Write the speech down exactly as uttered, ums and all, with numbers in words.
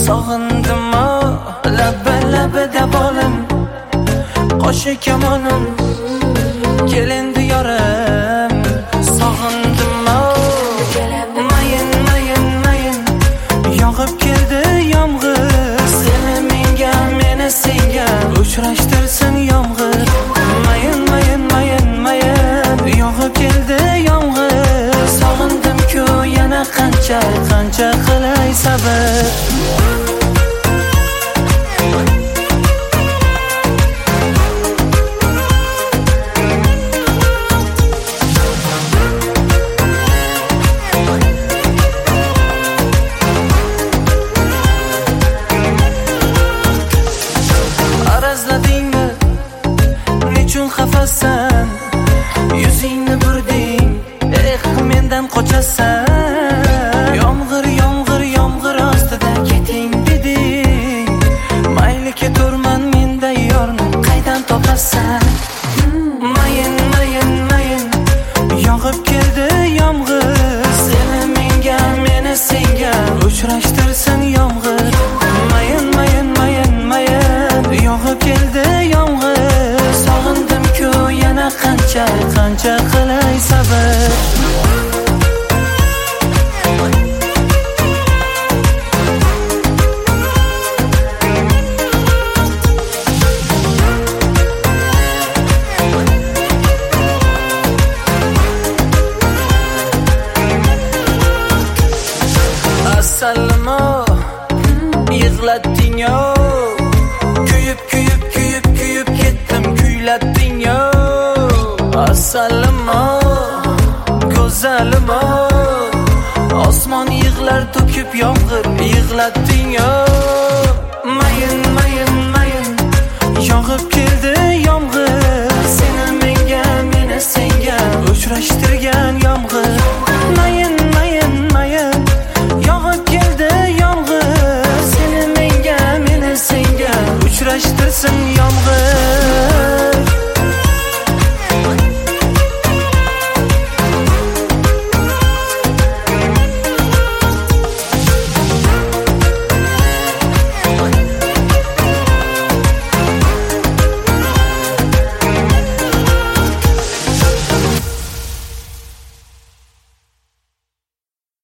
Sog'indim o labba labba debolim, qo'shiq kamonim kelin diyorim. Sog'indim o mayin mayin mayin, yog'ib keldi yomg'ir. Seni menga, meni senga uchrashtirsin yomg'ir. Mayin mayin mayin mayin, yog'ib keldi yomg'ir. Sog'indim-ku yana qancha qancha qilay sabr. Arazladingmi, nechun xafasan? Yuzingni burding, eh mendan qochasan. Yomg'ir yomg'ir yomg'ir ostida keting deding. Mayli keturman menda yorni qaydan topasan? Mayin mayin mayin, yog'ib keldi yomg'ir. Seni menga, meni senga uchrashtirsin yomg'ir. Mayin mayin mayin mayin, yog'ib keldi yomg'ir. Sog'indim-ku yana qancha qancha qilay sabr. Assalomu yig'latding-yo, kuyib kuyib kuyib kuyib ketdim, kuylatding-yo. Assalomu go'zalim-o, osmon yig'lar to'kib yomg'ir, yig'latding-yo.